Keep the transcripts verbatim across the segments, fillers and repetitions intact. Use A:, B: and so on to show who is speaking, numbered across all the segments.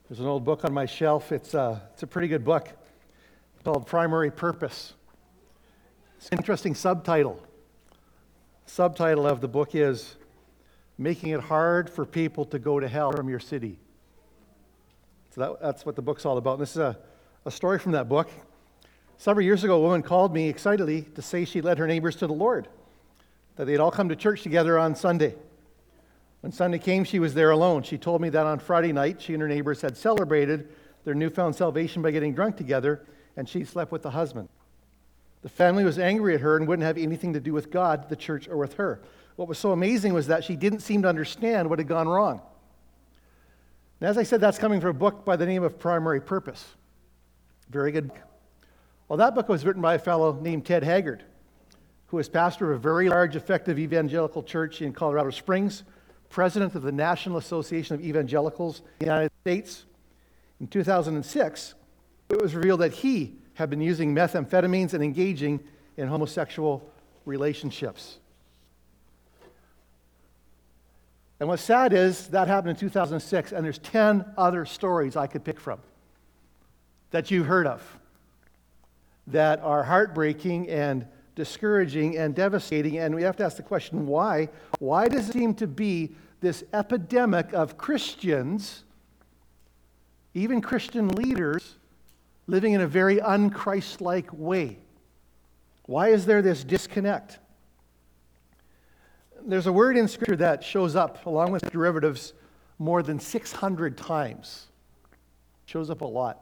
A: There's an old book on my shelf. It's a, it's a pretty good book called Primary Purpose. It's an interesting subtitle. Subtitle of the book is Making It Hard for People to Go to Hell from Your City. So that, that's what the book's all about. And this is a, a story from that book. Several years ago, a woman called me excitedly to say she led her neighbors to the Lord, that they'd all come to church together on Sunday. When Sunday came, she was there alone. She told me that on Friday night, she and her neighbors had celebrated their newfound salvation by getting drunk together, and she slept with the husband. The family was angry at her and wouldn't have anything to do with God, the church, or with her. What was so amazing was that she didn't seem to understand what had gone wrong. And as I said, that's coming from a book by the name of Primary Purpose. Very good book. Well, that book was written by a fellow named Ted Haggard, who is pastor of a very large, effective evangelical church in Colorado Springs, president of the National Association of Evangelicals in the United States. In two thousand six, it was revealed that he had been using methamphetamines and engaging in homosexual relationships. And what's sad is that happened in two thousand six, and there's ten other stories I could pick from that you've heard of that are heartbreaking and discouraging and devastating, and we have to ask the question, why? Why does it seem to be this epidemic of Christians, even Christian leaders, living in a very un-Christ-like way? Why is there this disconnect? There's a word in Scripture that shows up, along with derivatives, more than six hundred times. It shows up a lot.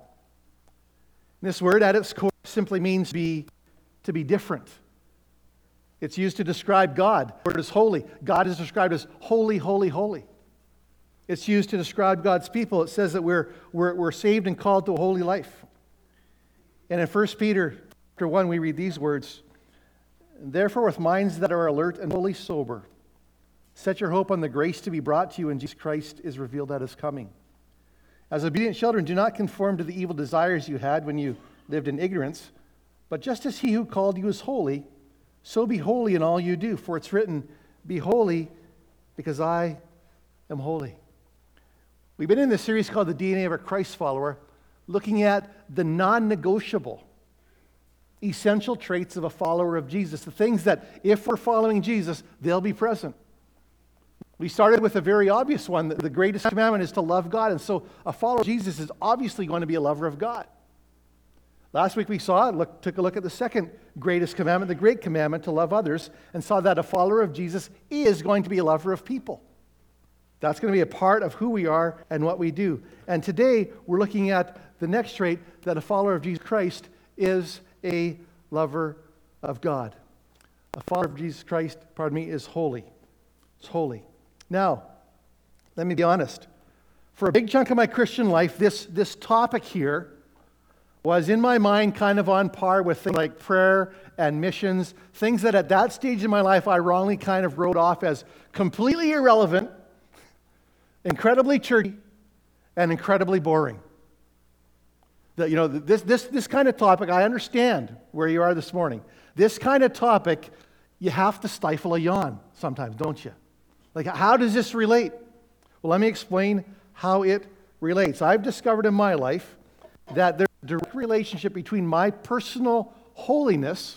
A: This word, at its core, simply means to be, to be different. It's used to describe God. The word is holy. God is described as holy, holy, holy. It's used to describe God's people. It says that we're, we're, we're saved and called to a holy life. And in First Peter chapter one, we read these words, "Therefore, with minds that are alert and wholly sober, set your hope on the grace to be brought to you when Jesus Christ is revealed at His coming. As obedient children, do not conform to the evil desires you had when you lived in ignorance, but just as He who called you is holy, so be holy in all you do. For it's written, be holy because I am holy." We've been in this series called The D N A of a Christ Follower, looking at the non-negotiable, essential traits of a follower of Jesus, the things that, if we're following Jesus, they'll be present. We started with a very obvious one. The greatest commandment is to love God, and so a follower of Jesus is obviously going to be a lover of God. Last week we saw, look, took a look at the second greatest commandment, the great commandment to love others, and saw that a follower of Jesus is going to be a lover of people. That's going to be a part of who we are and what we do. And today we're looking at the next trait, that a follower of Jesus Christ is a lover of God. A follower of Jesus Christ, pardon me, is holy. It's holy. Now, let me be honest. For a big chunk of my Christian life, this, this topic here was in my mind kind of on par with things like prayer and missions, things that at that stage in my life I wrongly kind of wrote off as completely irrelevant, incredibly churchy, and incredibly boring. That, you know, this, this, this kind of topic, I understand where you are this morning. This kind of topic, you have to stifle a yawn sometimes, don't you? Like, how does this relate? Well, let me explain how it relates. I've discovered in my life that there's a direct relationship between my personal holiness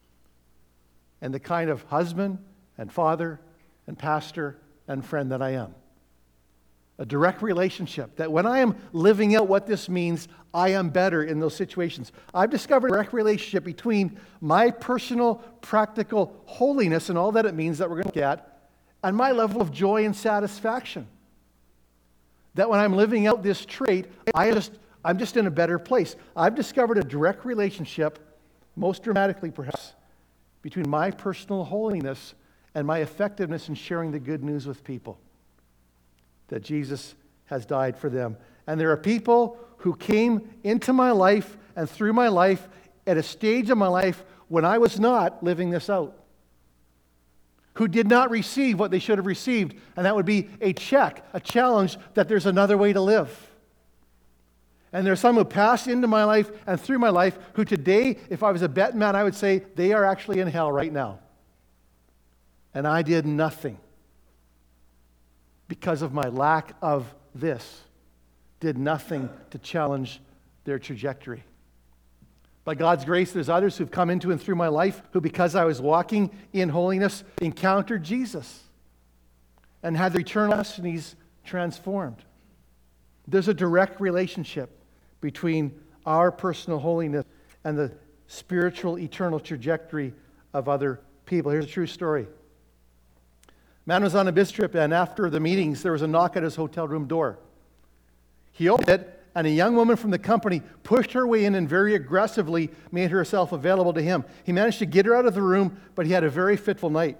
A: and the kind of husband and father and pastor and friend that I am. A direct relationship, that when I am living out what this means, I am better in those situations. I've discovered a direct relationship between my personal, practical holiness and all that it means that we're going to look at, and my level of joy and satisfaction. That when I'm living out this trait, I just, I'm just in a better place. I've discovered a direct relationship, most dramatically perhaps, between my personal holiness and my effectiveness in sharing the good news with people. That Jesus has died for them. And there are people who came into my life and through my life at a stage of my life when I was not living this out. Who did not receive what they should have received. And that would be a check, a challenge that there's another way to live. And there's some who passed into my life and through my life who today, if I was a betting man, I would say they are actually in hell right now. And I did nothing because of my lack of this. did nothing to challenge their trajectory. By God's grace, there's others who've come into and through my life who, because I was walking in holiness, encountered Jesus and had their eternal destinies transformed. There's a direct relationship between our personal holiness and the spiritual, eternal trajectory of other people. Here's a true story. Man was on a business trip, and after the meetings, there was a knock at his hotel room door. He opened it, and a young woman from the company pushed her way in and very aggressively made herself available to him. He managed to get her out of the room, but he had a very fitful night.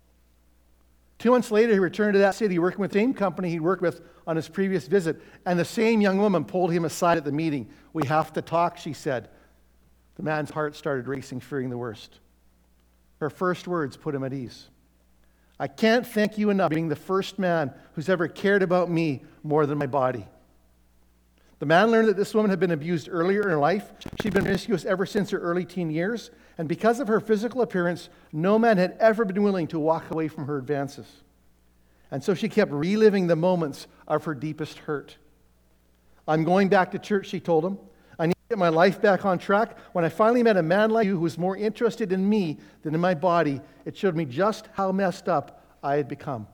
A: Two months later, he returned to that city working with the same company he'd worked with on his previous visit, and the same young woman pulled him aside at the meeting. "We have to talk," she said. The man's heart started racing, fearing the worst. Her first words put him at ease. "I can't thank you enough for being the first man who's ever cared about me more than my body." The man learned that this woman had been abused earlier in life. She'd been promiscuous ever since her early teen years, and because of her physical appearance, no man had ever been willing to walk away from her advances. And so she kept reliving the moments of her deepest hurt. "I'm going back to church," she told him. "I need to get my life back on track. When I finally met a man like you who was more interested in me than in my body, it showed me just how messed up I had become."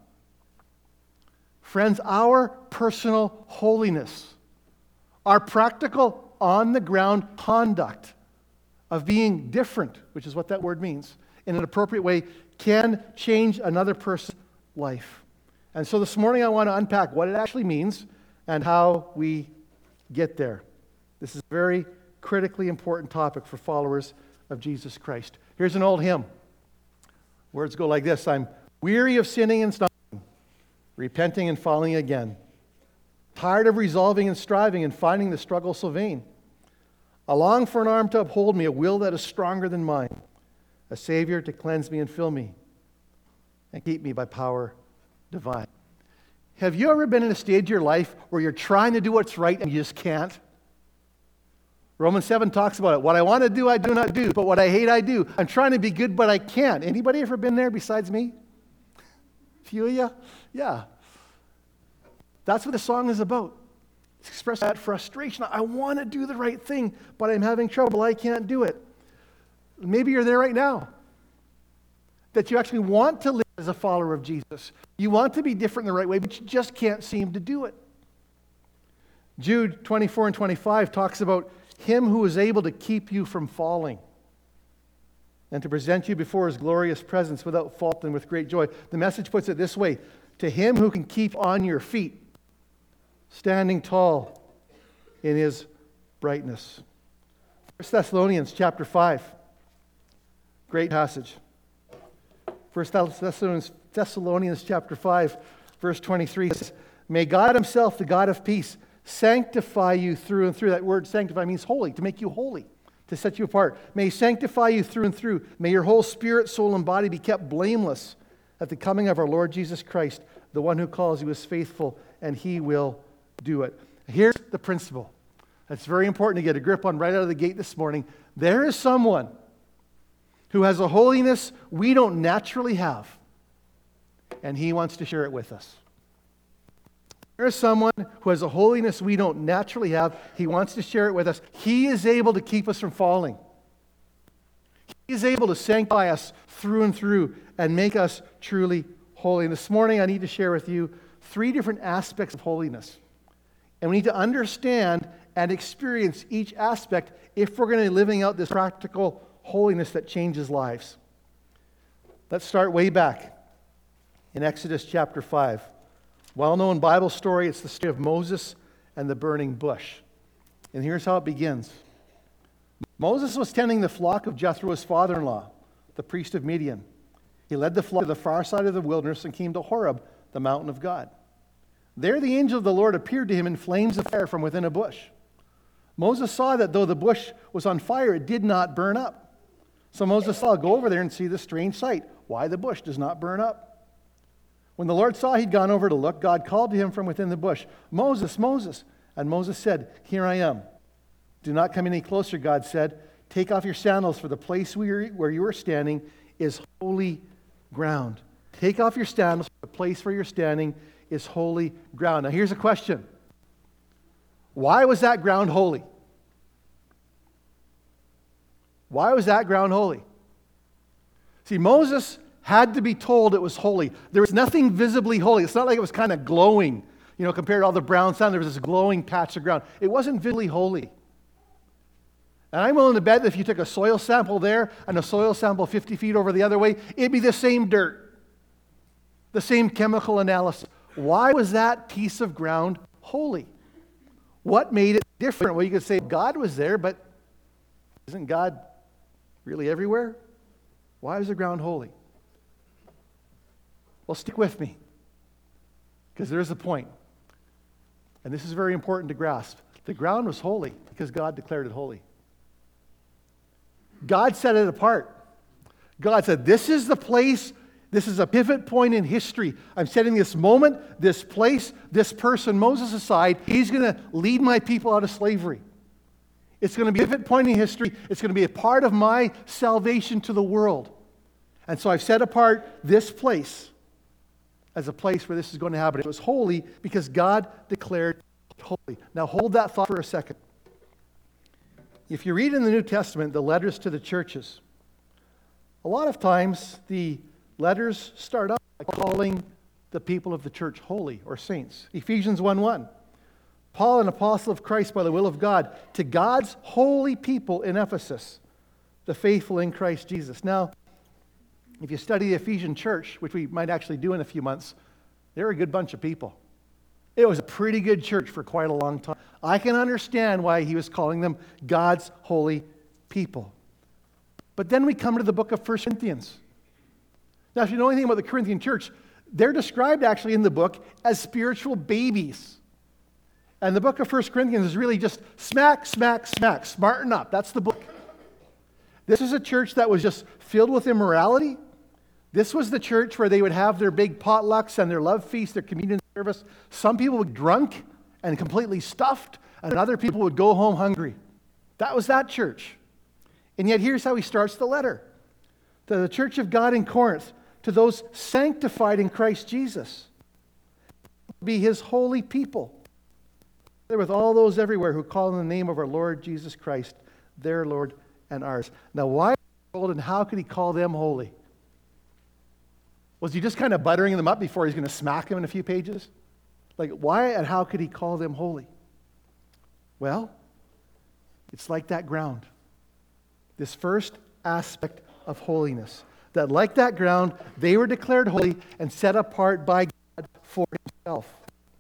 A: Friends, our personal holiness, our practical, on-the-ground conduct of being different, which is what that word means, in an appropriate way, can change another person's life. And so this morning I want to unpack what it actually means and how we get there. This is a very critically important topic for followers of Jesus Christ. Here's an old hymn. Words go like this: "I'm weary of sinning and stumbling, repenting and falling again. Tired of resolving and striving and finding the struggle so vain. I long for an arm to uphold me, a will that is stronger than mine, a Savior to cleanse me and fill me, and keep me by power divine." Have you ever been in a stage of your life where you're trying to do what's right and you just can't? Romans seven talks about it. What I want to do, I do not do, but what I hate, I do. I'm trying to be good, but I can't. Anybody ever been there besides me? A few of you? Yeah. That's what the song is about. It's expressing that frustration. I want to do the right thing, but I'm having trouble. I can't do it. Maybe you're there right now. That you actually want to live as a follower of Jesus. You want to be different in the right way, but you just can't seem to do it. Jude twenty-four and twenty-five talks about Him who is able to keep you from falling and to present you before His glorious presence without fault and with great joy. The Message puts it this way: to Him who can keep on your feet, standing tall in His brightness. First Thessalonians chapter five. Great passage. First Thessalonians, Thessalonians chapter five, verse twenty-three says, "May God Himself, the God of peace, sanctify you through and through." That word sanctify means holy, to make you holy, to set you apart. "May He sanctify you through and through. May your whole spirit, soul, and body be kept blameless at the coming of our Lord Jesus Christ. The one who calls you is faithful, and He will do it." Here's the principle that's very important to get a grip on right out of the gate this morning. There is someone who has a holiness we don't naturally have, and He wants to share it with us. There is someone who has a holiness we don't naturally have. He wants to share it with us. He is able to keep us from falling. He is able to sanctify us through and through and make us truly holy. And this morning I need to share with you three different aspects of holiness. And we need to understand and experience each aspect if we're going to be living out this practical holiness that changes lives. Let's start way back in Exodus chapter five. Well-known Bible story. It's the story of Moses and the burning bush. And here's how it begins. Moses was tending the flock of Jethro, his father-in-law, the priest of Midian. He led the flock to the far side of the wilderness and came to Horeb, the mountain of God. There the angel of the Lord appeared to him in flames of fire from within a bush. Moses saw that though the bush was on fire, it did not burn up. So Moses said, "I'll go over there and see the strange sight, why the bush does not burn up." When the Lord saw he'd gone over to look, God called to him from within the bush, "Moses, Moses." And Moses said, "Here I am." "Do not come any closer," God said. "Take off your sandals, for the place where you are standing is holy ground." Take off your sandals, for the place where you're standing is holy ground. Now here's a question. Why was that ground holy? Why was that ground holy? See, Moses had to be told it was holy. There was nothing visibly holy. It's not like it was kind of glowing, you know, compared to all the brown sand. There was this glowing patch of ground. It wasn't visibly holy. And I'm willing to bet that if you took a soil sample there and a soil sample fifty feet over the other way, it'd be the same dirt, the same chemical analysis. Why was that piece of ground holy? What made it different? Well, you could say God was there, but isn't God really everywhere? Why was the ground holy? Well, stick with me, because there's a point. And this is very important to grasp. The ground was holy because God declared it holy. God set it apart. God said, this is the place, this is a pivot point in history. I'm setting this moment, this place, this person, Moses aside. He's going to lead my people out of slavery. It's going to be a pivot point in history. It's going to be a part of my salvation to the world. And so I've set apart this place as a place where this is going to happen. It was holy because God declared it holy. Now hold that thought for a second. If you read in the New Testament the letters to the churches, a lot of times the letters start out by calling the people of the church holy or saints. Ephesians one one. Paul, an apostle of Christ by the will of God, to God's holy people in Ephesus, the faithful in Christ Jesus. Now, if you study the Ephesian church, which we might actually do in a few months, they're a good bunch of people. It was a pretty good church for quite a long time. I can understand why he was calling them God's holy people. But then we come to the book of First Corinthians. Now, if you know anything about the Corinthian church, they're described actually in the book as spiritual babies. And the book of First Corinthians is really just smack, smack, smack, smarten up. That's the book. This is a church that was just filled with immorality. This was the church where they would have their big potlucks and their love feast, their communion service. Some people would be drunk and completely stuffed, and other people would go home hungry. That was that church. And yet here's how he starts the letter. To the church of God in Corinth, to those sanctified in Christ Jesus, be his holy people. With all those everywhere who call in the name of our Lord Jesus Christ, their Lord and ours. Now, why and how could he call them holy? Was he just kind of buttering them up before he's going to smack them in a few pages? Like, why and how could he call them holy? Well, it's like that ground. This first aspect of holiness. That like that ground, they were declared holy and set apart by God for himself.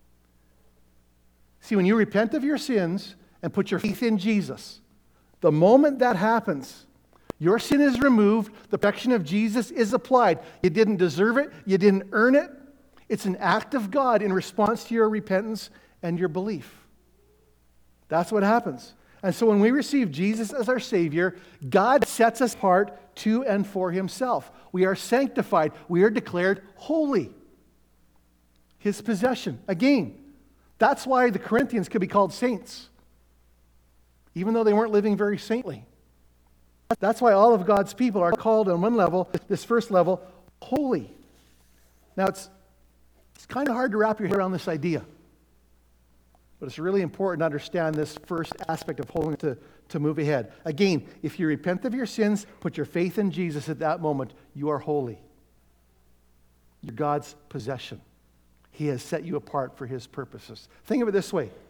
A: See, when you repent of your sins and put your faith in Jesus, the moment that happens, your sin is removed, the protection of Jesus is applied. You didn't deserve it, you didn't earn it. It's an act of God in response to your repentance and your belief. That's what happens. And so when we receive Jesus as our Savior, God sets us apart to and for himself. We are sanctified. We are declared holy. His possession. Again, that's why the Corinthians could be called saints, even though they weren't living very saintly. That's why all of God's people are called on one level, this first level, holy. Now, it's, it's kind of hard to wrap your head around this idea, but it's really important to understand this first aspect of holiness to, to move ahead. Again, if you repent of your sins, put your faith in Jesus at that moment, you are holy. You're God's possession. He has set you apart for his purposes. Think of it this way.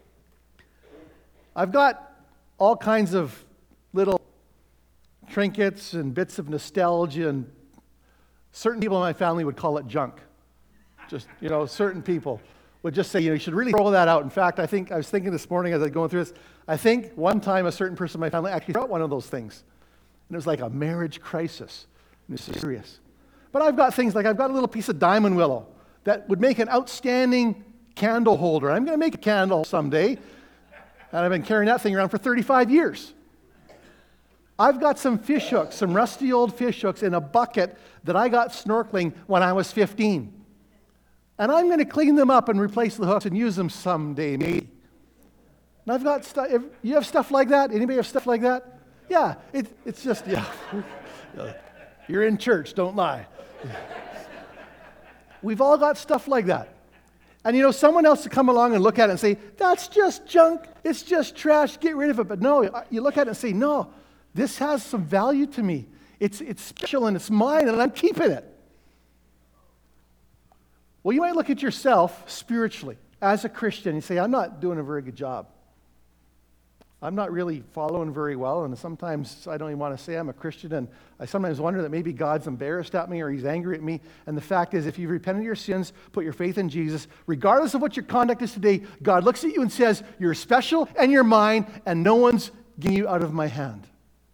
A: I've got all kinds of little trinkets and bits of nostalgia, and certain people in my family would call it junk. Just, you know, certain people would just say, you know, you should really throw that out. In fact, I think, I was thinking this morning as I was going through this, I think one time a certain person in my family actually brought one of those things. And it was like a marriage crisis. And it's serious. But I've got things like, I've got a little piece of diamond willow that would make an outstanding candle holder. I'm going to make a candle someday. And I've been carrying that thing around for thirty-five years. I've got some fish hooks, some rusty old fish hooks in a bucket that I got snorkeling when I was fifteen. And I'm going to clean them up and replace the hooks and use them someday, maybe. And I've got stuff. You have stuff like that? Anybody have stuff like that? Yeah, it, it's just, yeah. You're in church, don't lie. We've all got stuff like that. And you know, someone else to come along and look at it and say, that's just junk, it's just trash, get rid of it. But no, you look at it and say, no, this has some value to me. It's, it's special and it's mine and I'm keeping it. Well, you might look at yourself spiritually as a Christian and say, I'm not doing a very good job. I'm not really following very well, and sometimes I don't even want to say I'm a Christian, and I sometimes wonder that maybe God's embarrassed at me or he's angry at me. And the fact is, if you've repented of your sins, put your faith in Jesus, regardless of what your conduct is today, God looks at you and says, you're special and you're mine, and no one's getting you out of my hand.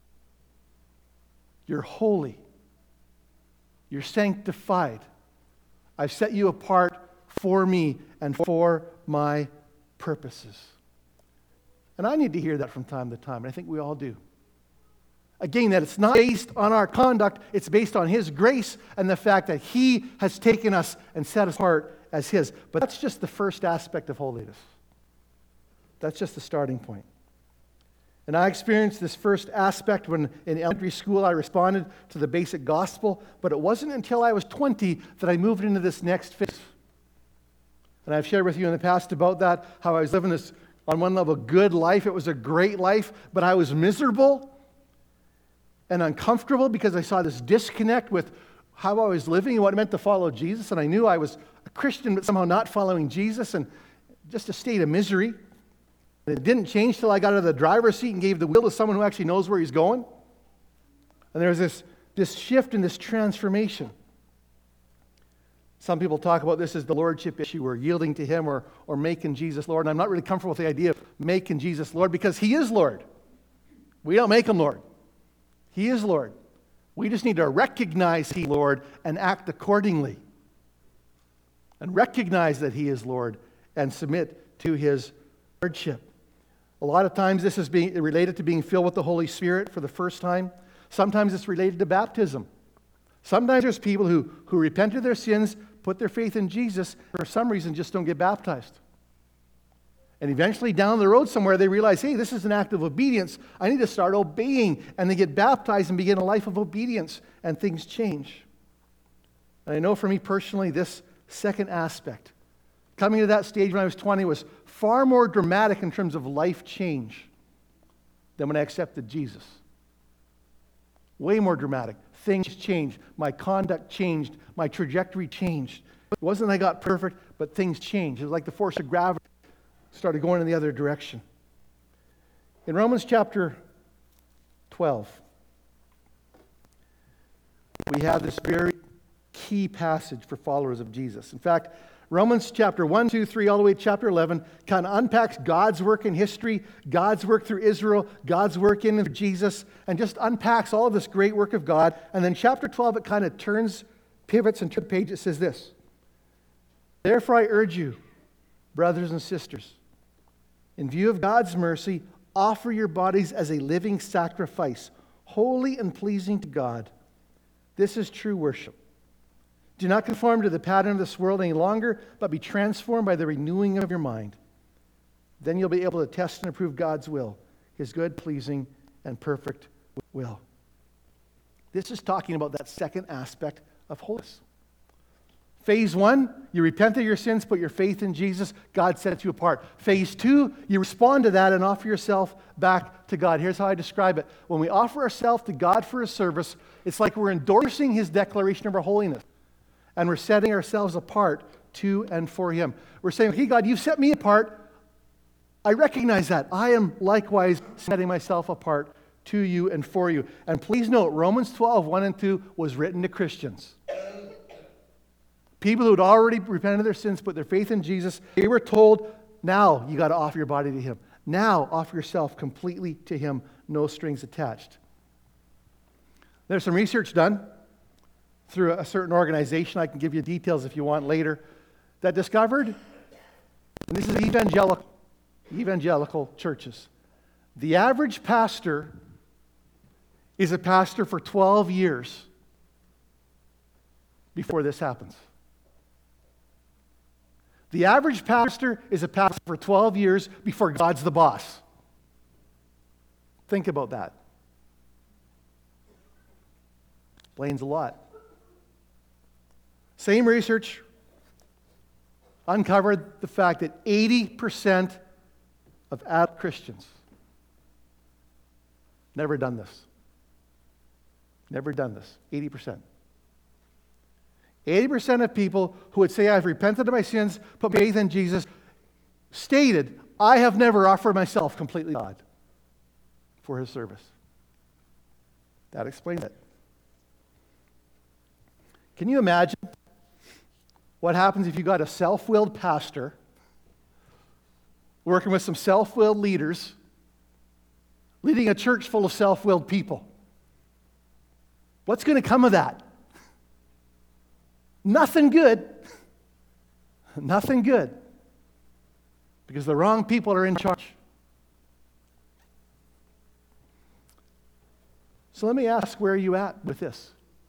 A: You're holy. You're sanctified. I've set you apart for me and for my purposes. And I need to hear that from time to time, and I think we all do. Again, that it's not based on our conduct, it's based on His grace and the fact that He has taken us and set us apart as His. But that's just the first aspect of holiness. That's just the starting point. And I experienced this first aspect when in elementary school I responded to the basic gospel, but it wasn't until I was twenty that I moved into this next phase. And I've shared with you in the past about that, how I was living this, on one level, good life. It was a great life, but I was miserable and uncomfortable because I saw this disconnect with how I was living and what it meant to follow Jesus. And I knew I was a Christian, but somehow not following Jesus, and just a state of misery. And it didn't change till I got out of the driver's seat and gave the wheel to someone who actually knows where he's going. And there was this, this shift and this transformation. Some people talk about this as the lordship issue, or yielding to Him, or, or making Jesus Lord. And I'm not really comfortable with the idea of making Jesus Lord, because He is Lord. We don't make Him Lord. He is Lord. We just need to recognize He is Lord and act accordingly. And recognize that He is Lord and submit to His lordship. A lot of times this is being related to being filled with the Holy Spirit for the first time. Sometimes it's related to baptism. Sometimes there's people who, who repent of their sins, put their faith in Jesus, for some reason just don't get baptized. And eventually down the road somewhere they realize, hey, this is an act of obedience. I need to start obeying. And they get baptized and begin a life of obedience, and things change. And I know for me personally, this second aspect, coming to that stage when I was twenty, was far more dramatic in terms of life change than when I accepted Jesus. Way more dramatic. Things changed. My conduct changed. My trajectory changed. It wasn't that I got perfect, but things changed. It was like the force of gravity started going in the other direction. In Romans chapter twelve, we have this very key passage for followers of Jesus. In fact, Romans chapter one, two, three, all the way to chapter eleven kind of unpacks God's work in history, God's work through Israel, God's work in Jesus, and just unpacks all of this great work of God. And then chapter twelve, it kind of turns, pivots, and turns the page. It says this: Therefore I urge you, brothers and sisters, in view of God's mercy, offer your bodies as a living sacrifice, holy and pleasing to God. This is true worship. Do not conform to the pattern of this world any longer, but be transformed by the renewing of your mind. Then you'll be able to test and approve God's will, His good, pleasing, and perfect will. This is talking about that second aspect of holiness. Phase one, you repent of your sins, put your faith in Jesus, God sets you apart. Phase two, you respond to that and offer yourself back to God. Here's how I describe it. When we offer ourselves to God for His service, it's like we're endorsing His declaration of our holiness. And we're setting ourselves apart to and for Him. We're saying, okay, God, you've set me apart. I recognize that. I am likewise setting myself apart to you and for you. And please note, Romans twelve, one and two was written to Christians. People who had already repented of their sins, put their faith in Jesus, they were told, now you got to offer your body to Him. Now offer yourself completely to Him, no strings attached. There's some research done through a certain organization, I can give you details if you want later, that discovered, and this is evangelical, evangelical churches, the average pastor is a pastor for twelve years before this happens. The average pastor is a pastor for twelve years before God's the boss. Think about that. Explains a lot. Same research uncovered the fact that eighty percent of adult Christians never done this. Never done this. eighty percent. eighty percent of people who would say, I've repented of my sins, put my faith in Jesus, stated, I have never offered myself completely to God for His service. That explains it. Can you imagine what happens if you got a self-willed pastor working with some self-willed leaders, leading a church full of self-willed people? What's going to come of that? Nothing good. Nothing good. Because the wrong people are in charge. So let me ask, where are you at with this?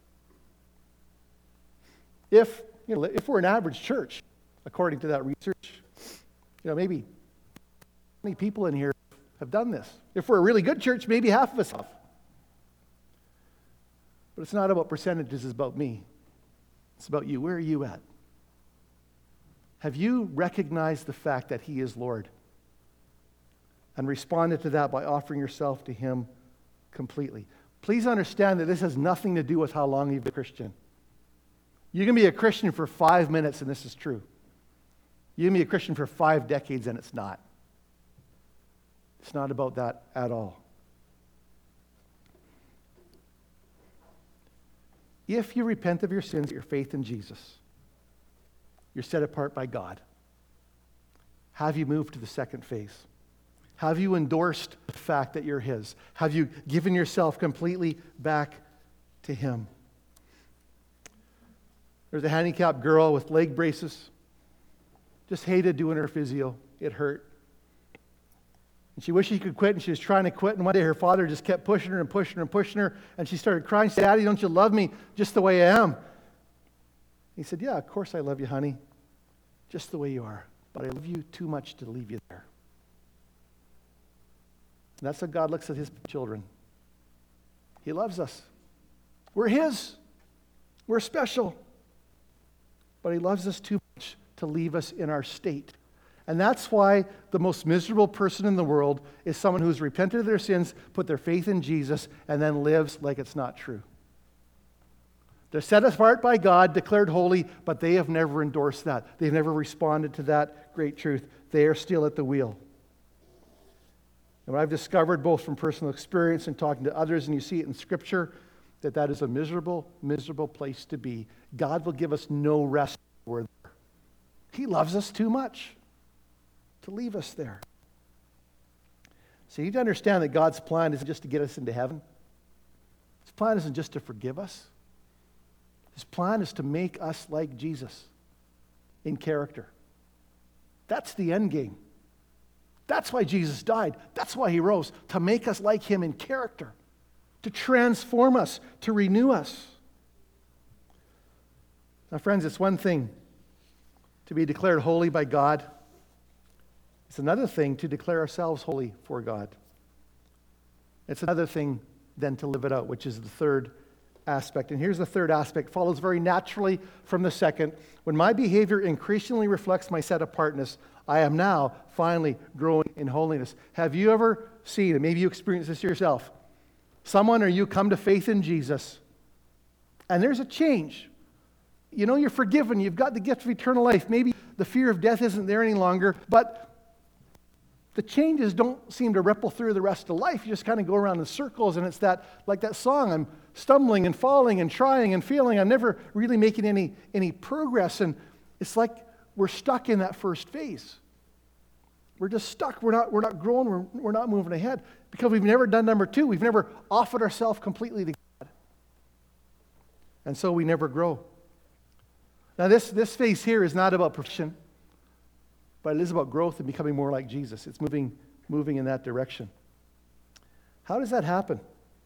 A: If, you know, if we're an average church, according to that research, you know, maybe twenty people in here have done this. If we're a really good church, maybe half of us have. But it's not about percentages, it's about me. It's about you. Where are you at? Have you recognized the fact that He is Lord and responded to that by offering yourself to Him completely? Please understand that this has nothing to do with how long you've been a Christian. You can be a Christian for five minutes and this is true. You can be a Christian for five decades and it's not. It's not about that at all. If you repent of your sins, your faith in Jesus, you're set apart by God. Have you moved to the second phase? Have you endorsed the fact that you're His? Have you given yourself completely back to Him? There's a handicapped girl with leg braces. Just hated doing her physio. It hurt. And she wished she could quit, and she was trying to quit, and one day her father just kept pushing her and pushing her and pushing her, and she started crying. She said, Daddy, don't you love me just the way I am? He said, yeah, of course I love you, honey, just the way you are, but I love you too much to leave you there. And that's how God looks at His children. He loves us. We're His. We're special. But He loves us too much to leave us in our state. And that's why the most miserable person in the world is someone who's repented of their sins, put their faith in Jesus, and then lives like it's not true. They're set apart by God, declared holy, but they have never endorsed that. They've never responded to that great truth. They are still at the wheel. And what I've discovered both from personal experience and talking to others, and you see it in Scripture, that that is a miserable, miserable place to be. God will give us no rest where we're there. He loves us too much to leave us there. So you need to understand that God's plan isn't just to get us into heaven. His plan isn't just to forgive us. His plan is to make us like Jesus in character. That's the end game. That's why Jesus died. That's why He rose, to make us like Him in character, to transform us, to renew us. Now, friends, it's one thing to be declared holy by God. It's another thing to declare ourselves holy for God. It's another thing then to live it out, which is the third aspect. And here's the third aspect, follows very naturally from the second. When my behavior increasingly reflects my set apartness, I am now finally growing in holiness. Have you ever seen, and maybe you experienced this yourself, someone or you come to faith in Jesus, and there's a change. You know, you're forgiven. You've got the gift of eternal life. Maybe the fear of death isn't there any longer, but the changes don't seem to ripple through the rest of life. You just kind of go around in circles, and it's that, like that song, I'm stumbling and falling and trying and feeling. I'm never really making any, any progress, and it's like we're stuck in that first phase. We're just stuck. We're not, we're not growing. We're, we're not moving ahead because we've never done number two. We've never offered ourselves completely to God. And so we never grow. Now, this, this phase here is not about perfection, but it is about growth and becoming more like Jesus. It's moving, moving in that direction. How does that happen?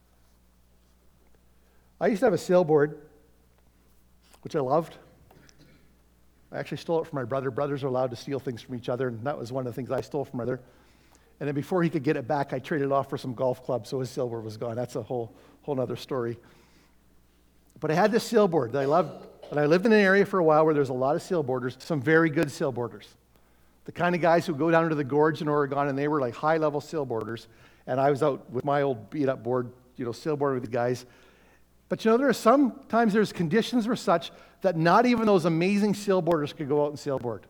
A: I used to have a sailboard, which I loved. I actually stole it from my brother. Brothers are allowed to steal things from each other, and that was one of the things I stole from my brother. And then before he could get it back, I traded it off for some golf clubs, so his sailboard was gone. That's a whole, whole other story. But I had this sailboard that I loved, and I lived in an area for a while where there's a lot of sailboarders, some very good sailboarders. The kind of guys who go down to the gorge in Oregon, and they were like high-level sailboarders. And I was out with my old beat-up board, you know, sailboarding with the guys. But you know, there are sometimes there's conditions were such that not even those amazing sailboarders could go out and sailboard.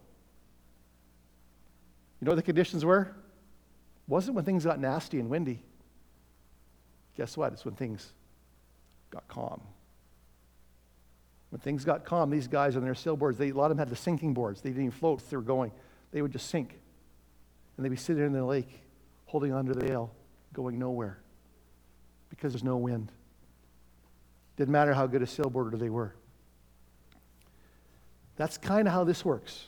A: You know what the conditions were? It wasn't when things got nasty and windy. Guess what? It's when things got calm. When things got calm, these guys on their sailboards, they, a lot of them had the sinking boards. They didn't even float as they were going. They would just sink. And they'd be sitting in the lake, holding onto the sail, going nowhere. Because there's no wind. Didn't matter how good a sailboarder they were. That's kind of how this works.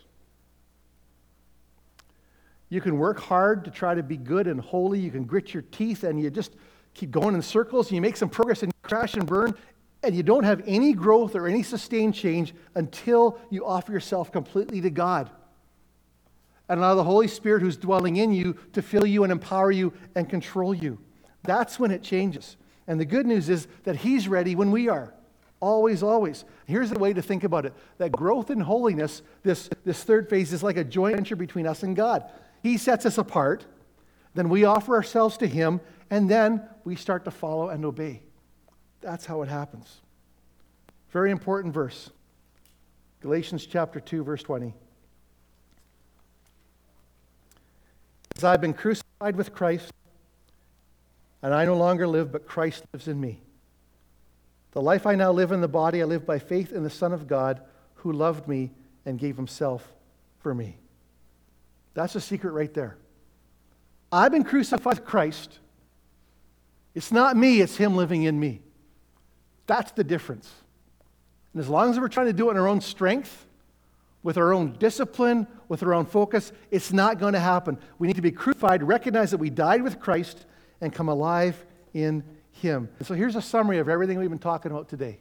A: You can work hard to try to be good and holy. You can grit your teeth and you just keep going in circles and you make some progress and you crash and burn and you don't have any growth or any sustained change until you offer yourself completely to God and allow the Holy Spirit who's dwelling in you to fill you and empower you and control you. That's when it changes. And the good news is that He's ready when we are. Always, always. Here's the way to think about it. That growth in holiness, this, this third phase, is like a joint venture between us and God. He sets us apart, then we offer ourselves to Him, and then we start to follow and obey. That's how it happens. Very important verse. Galatians chapter two, verse twenty. As I've been crucified with Christ, and I no longer live, but Christ lives in me. The life I now live in the body, I live by faith in the Son of God, who loved me and gave Himself for me. That's the secret right there. I've been crucified with Christ. It's not me, it's Him living in me. That's the difference. And as long as we're trying to do it in our own strength, with our own discipline, with our own focus, it's not going to happen. We need to be crucified, recognize that we died with Christ, and come alive in Him. And so here's a summary of everything we've been talking about today.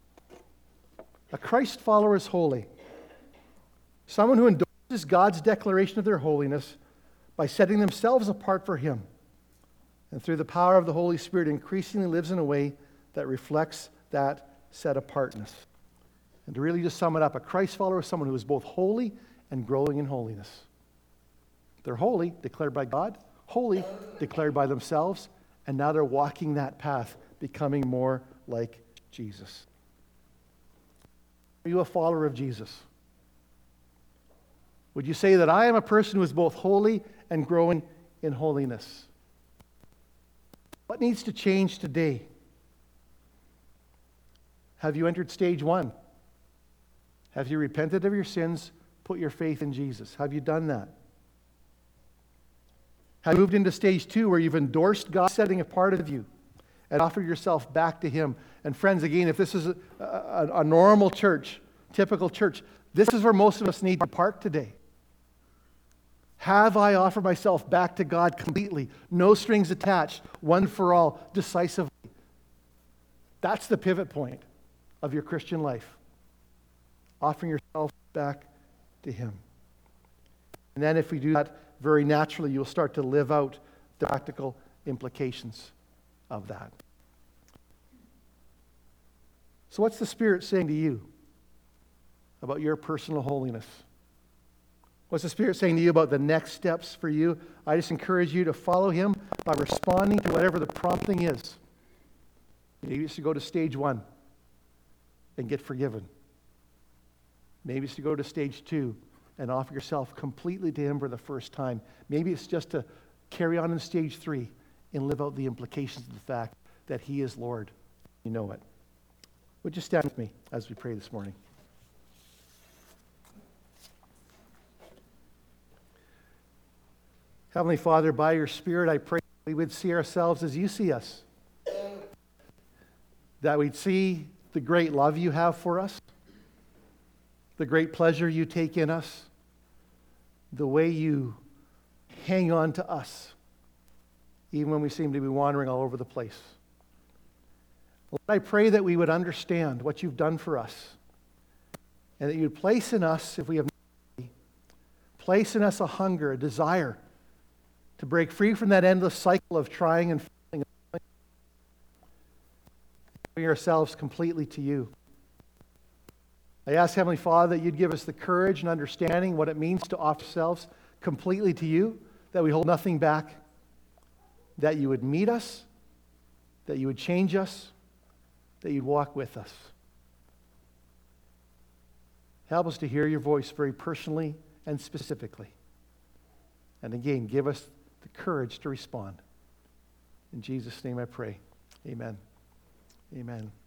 A: A Christ follower is holy. Someone who endorses God's declaration of their holiness by setting themselves apart for Him. And through the power of the Holy Spirit, increasingly lives in a way that reflects that set apartness. And to really just sum it up, a Christ follower is someone who is both holy and growing in holiness. They're holy, declared by God, holy, declared by themselves, and now they're walking that path, becoming more like Jesus. Are you a follower of Jesus? Would you say that I am a person who is both holy and growing in holiness? What needs to change today? Have you entered stage one? Have you repented of your sins, put your faith in Jesus? Have you done that? Have you moved into stage two where you've endorsed God setting a part of you and offered yourself back to Him? And friends, again, if this is a, a, a normal church, typical church, this is where most of us need to park today. Have I offered myself back to God completely? No strings attached, one for all, decisively. That's the pivot point of your Christian life. Offering yourself back to Him. And then if we do that very naturally, you'll start to live out the practical implications of that. So what's the Spirit saying to you about your personal holiness? What's the Spirit saying to you about the next steps for you? I just encourage you to follow Him by responding to whatever the prompting is. Maybe it's to go to stage one and get forgiven. Maybe it's to go to stage two and offer yourself completely to Him for the first time. Maybe it's just to carry on in stage three and live out the implications of the fact that He is Lord. You know it. Would you stand with me as we pray this morning? Heavenly Father, by your Spirit, I pray we would see ourselves as you see us. That we'd see the great love you have for us, the great pleasure you take in us, the way you hang on to us, even when we seem to be wandering all over the place. Lord, I pray that we would understand what you've done for us, and that you'd place in us, if we have place in us a hunger, a desire to break free from that endless cycle of trying and failing. giving ourselves completely to you. I ask, Heavenly Father, that you'd give us the courage and understanding what it means to offer ourselves completely to you, that we hold nothing back, that you would meet us, that you would change us, that you'd walk with us. Help us to hear your voice very personally and specifically. And again, give us the courage to respond. In Jesus' name I pray. Amen. Amen.